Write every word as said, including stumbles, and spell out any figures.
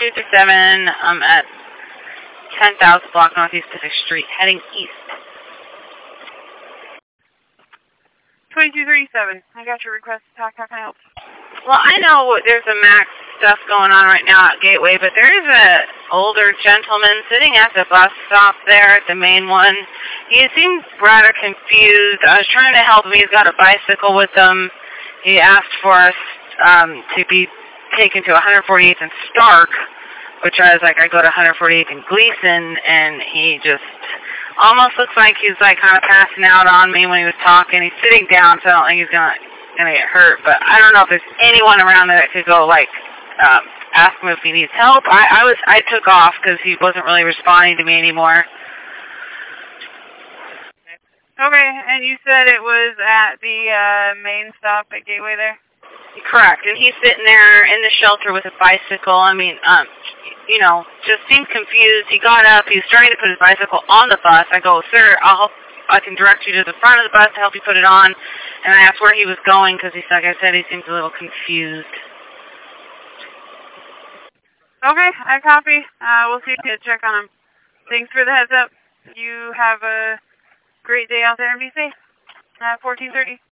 two three seven, I'm at ten thousand block Northeast Pacific Street, heading east. twenty-two thirty-seven, I got your request to talk. How can I help? Well, I know there's a max stuff going on right now at Gateway, but there is a older gentleman sitting at the bus stop there at the main one. He seems rather confused. I was trying to help him. He's got a bicycle with him. He asked for us um, to be taken to one forty-eighth and Stark, which I was like, I go to one forty-eighth and Gleason, and he just almost looks like he's like kind of passing out on me when he was talking. He's sitting down, so I don't think he's gonna gonna get hurt. But I don't know if there's anyone around there that could go like um, ask him if he needs help. I, I was I took off because he wasn't really responding to me anymore. Okay, and you said it was at the uh, main stop at Gateway there? Correct, and he's sitting there in the shelter with a bicycle. I mean, um, you know, just seemed confused. He got up, he was starting to put his bicycle on the bus. I go, sir, I'll help, I can direct you to the front of the bus to help you put it on. And I asked where he was going because he's, like I said, he seems a little confused. Okay, I copy. Uh, we'll see if we can check on him. Thanks for the heads up. You have a great day out there and be safe. Uh, fourteen thirty.